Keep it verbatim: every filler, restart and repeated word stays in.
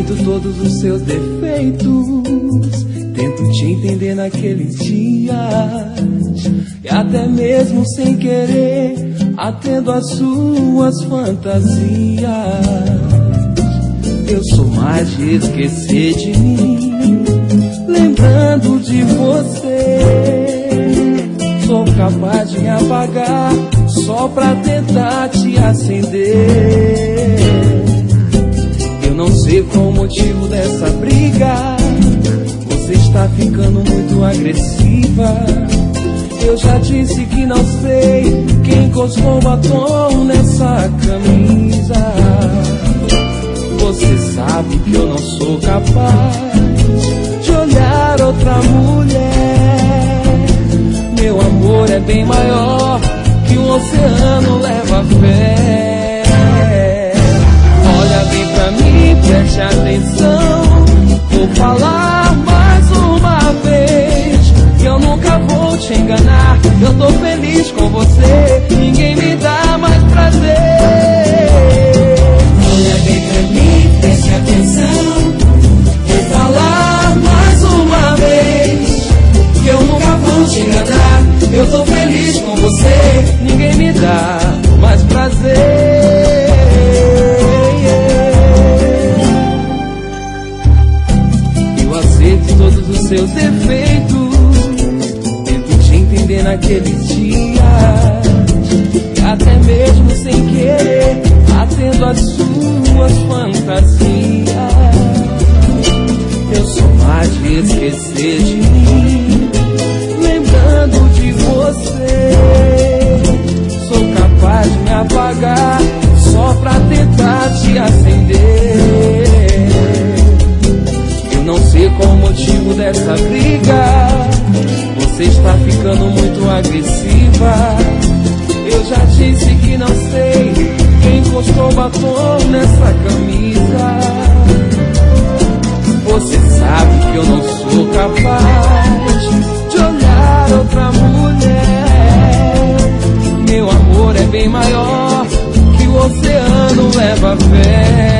aceito todos os seus defeitos, tento te entender naqueles dias, e até mesmo sem querer atendo às suas fantasias. Eu sou mais de esquecer de mim, lembrando de você. Sou capaz de apagar só pra tentar te acender. Eu não sei qual o motivo dessa briga, você está ficando muito agressiva. Eu já disse que não sei quem encostou batom nessa camisa. Você sabe que eu não sou capaz de olhar outra mulher. Meu amor é bem maior que um oceano leva fé. Olha bem pra mim, preste atenção. Vou falar mais uma vez que eu nunca vou te enganar. Eu tô feliz com você, ninguém me dá mais prazer. Olha bem pra mim, preste atenção. Vou falar mais uma vez que eu nunca vou te enganar. Eu tô feliz com você, Ninguém me dá mais prazer. Eu aceito todos os seus defeitos, tento te entender naqueles dias, e até mesmo sem querer atendo às suas fantasias. Eu sou mais de esquecer de mim, lembrando de você. Sou capaz de me apagar só pra tentar te acender. Eu não sei qual o motivo dessa briga, você está ficando muito agressiva. Eu já disse que não sei quem encostou batom nessa camisa. Você sabe que eu não sou capaz de olhar outra mulher. Meu amor é bem maior que o oceano leva fé.